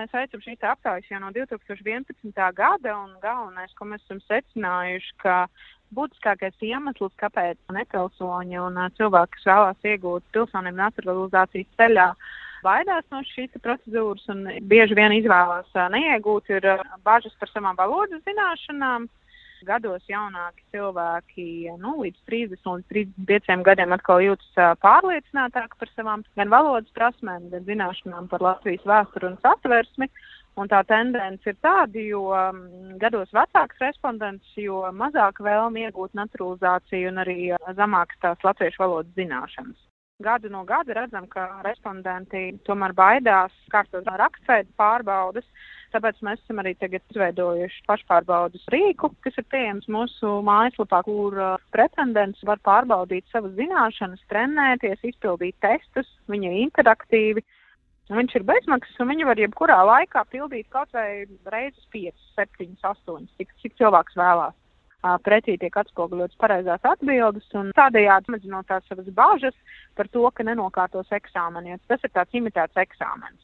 mēs veicam šīs aptaujas jau no 2011. gada, un galvenais, ko mēs esam secinājuši, ka būtiskākais iemesls, kāpēc nepilsoņi un cilvēki, kas vēlās iegūt pilsonību naturalizācijas ceļā, baidās no šīs procedūras un bieži vien izvēlās neiegūt, ir bažas par savām valodas zināšanām. Gados jaunāki cilvēki līdz 30 un 35 gadiem atkal jūtas pārliecinātāki par savām gan valodas prasmēm, gan zināšanām par Latvijas vēsturi un satversmi. Un tā tendence ir tāda, jo gados vecāks respondents, jo mazāk vēlme iegūt naturalizāciju un arī zemākas tās latviešu valodas zināšanas. Gadu no gada redzam, ka respondenti tomēr baidās kārtot rakstveida pārbaudes, tāpēc mēs esam arī tagad izveidojuši pašpārbaudes rīku, kas ir pieejams mūsu mājaslapā, kur pretendents var pārbaudīt savas zināšanas, trenēties, izpildīt testus, viņi ir interaktīvi. Viņš ir bezmaksas, un viņi var jebkurā laikā pildīt kaut vai reizes 5, 7, 8, cik cilvēks vēlās. Pretī tiek atspoguļotas pareizās atbildes, un tādējādi samazinot tās savas bažas par to, ka nenokārtos eksāmeni. Tas ir tāds imitēts eksāmenis.